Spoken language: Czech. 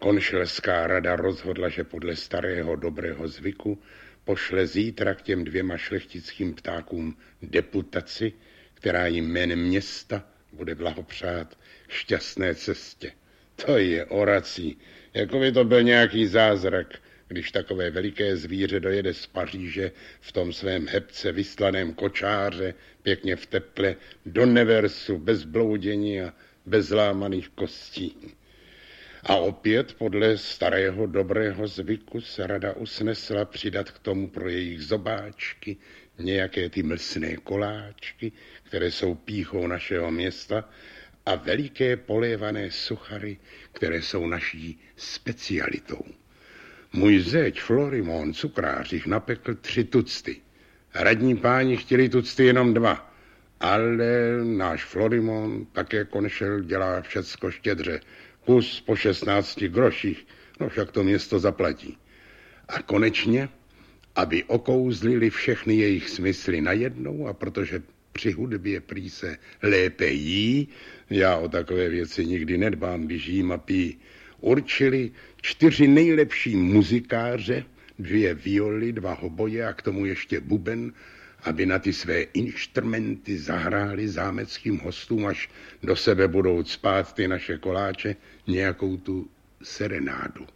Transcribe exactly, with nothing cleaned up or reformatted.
Konšelská rada rozhodla, že podle starého dobrého zvyku pošle zítra k těm dvěma šlechtickým ptákům deputaci, která jim jménem města bude blahopřát šťastné cestě. To je orací, jako by to byl nějaký zázrak, když takové veliké zvíře dojede z Paříže v tom svém hebce vyslaném kočáře, pěkně v teple, do Neversu, bez bloudění a bez lámaných kostí. A opět podle starého dobrého zvyku se rada usnesla přidat k tomu pro jejich zobáčky nějaké ty mlsné koláčky, které jsou pýchou našeho města, a veliké polévané suchary, které jsou naší specialitou. Můj zeď Florimon, cukrář, jich napekl tři tucty. Radní páni chtěli tucty jenom dva, ale náš Florimon, také Konšel, dělá všecko štědře. Kus po šestnácti groších, no však to město zaplatí. A konečně, aby okouzlili všechny jejich smysly najednou, a protože při hudbě prý se lépe jí, já o takové věci nikdy nedbám, když jím a pí, určili čtyři nejlepší muzikáře, dvě violy, dva hoboje a k tomu ještě buben, aby na ty své inštrumenty zahráli zámeckým hostům, až do sebe budou cpát ty naše koláče, nějakou tu serenádu.